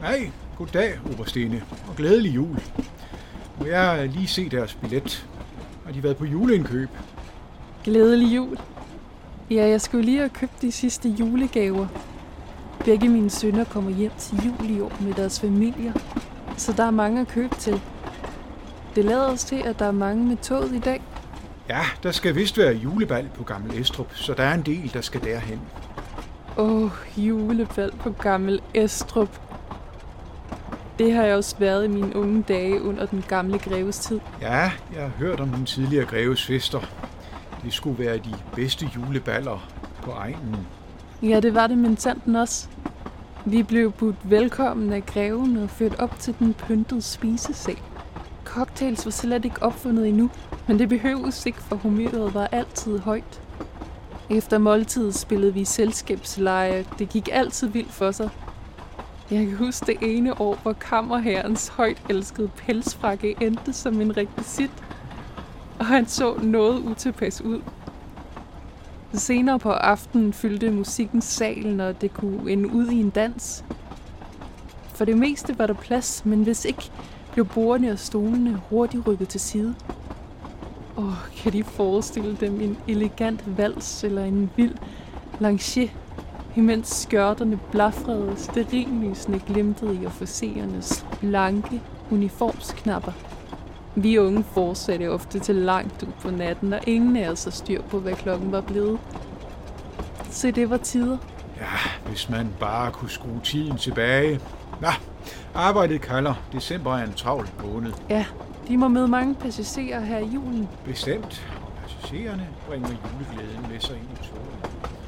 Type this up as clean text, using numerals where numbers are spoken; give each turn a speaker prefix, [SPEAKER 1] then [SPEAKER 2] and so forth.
[SPEAKER 1] Hej, goddag, Oberstene, og glædelig jul. Må jeg lige se deres billet? Har de været på juleindkøb?
[SPEAKER 2] Glædelig jul. Ja, jeg skulle lige have købt de sidste julegaver. Begge mine sønner kommer hjem til jul i år med deres familier, så der er mange at købe til. Det lader os til, at der er mange med toget i dag.
[SPEAKER 1] Ja, der skal vist være julebal på Gammel Estrup, så der er en del, der skal derhen.
[SPEAKER 2] Julebal på Gammel Estrup. Det har jeg også været i mine unge dage under den gamle greves tid.
[SPEAKER 1] Ja, jeg har hørt om den tidligere greves fester. Det skulle være de bedste juleballer på egnen.
[SPEAKER 2] Ja, det var det mentanten også. Vi blev budt velkommen af greven og ført op til den pyntede spisesal. Cocktails var slet ikke opfundet endnu, men det behøves ikke, for humøret var altid højt. Efter måltidet spillede vi selskabsleje. Det gik altid vildt for sig. Jeg kan huske det ene år, hvor kammerherrens højt elskede pelsfrakke endte som en rekvisit, og han så noget utilpas ud. Senere på aftenen fyldte musikken salen, og det kunne ende ud i en dans. For det meste var der plads, men hvis ikke, blev bordene og stolene hurtigt rykket til side. Kan de forestille dem en elegant vals eller en vild lancier, imens skørterne blafrede, stearinlysene glimtede i officerernes blanke uniformsknapper. Vi unge fortsatte ofte til langt ud på natten, og ingen af os havde styr på, hvad klokken var blevet. Så det var tider.
[SPEAKER 1] Ja, hvis man bare kunne skrue tiden tilbage. Nå, arbejdet kalder. December er en travl måned.
[SPEAKER 2] Ja, de må møde mange passagerer her i julen.
[SPEAKER 1] Bestemt. Og passagererne bringer juleglæden med sig ind i toget.